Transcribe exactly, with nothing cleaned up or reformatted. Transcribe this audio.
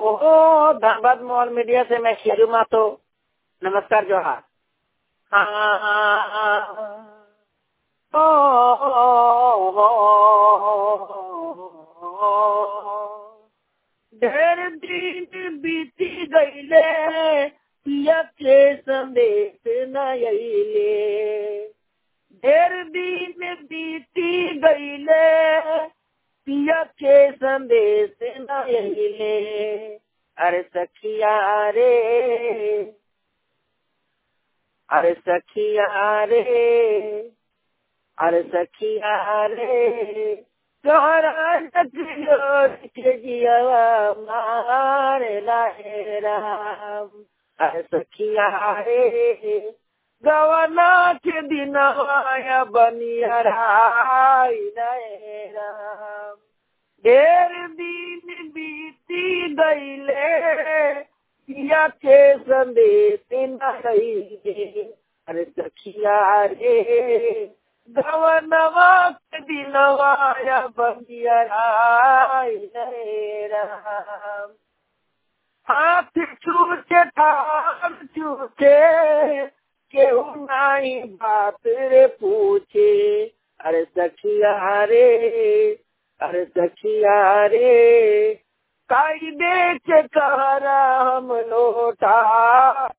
ओहो Dhanbad mall media से मैं शेरू माथो। नमस्कार जोहार। ओ, ढेर दिन बीती गईले पिया के संदेश न अइले। ढेर दिन बीती गईले पिया के संदेश न अइले। अरे सखिया रे, अरे सखिया रे, अरे सखिया रे, तोहरा नजर के जिया मारे लाए राम। अरे सखिया रे, गवना के दिनवाया बनिया राई लाए राम। ढेर दिन बीती गईले पिया के संदेश न अइले। अरे सखिया रे, गवनवा के दिनवाया बनिया राई लाए राम। हाथ छूटे ठार छूटे केहू नाई बात रे पूछे। अरे सखिया रे, अरे सखिया रे, काई बेच कहरा हम लोटा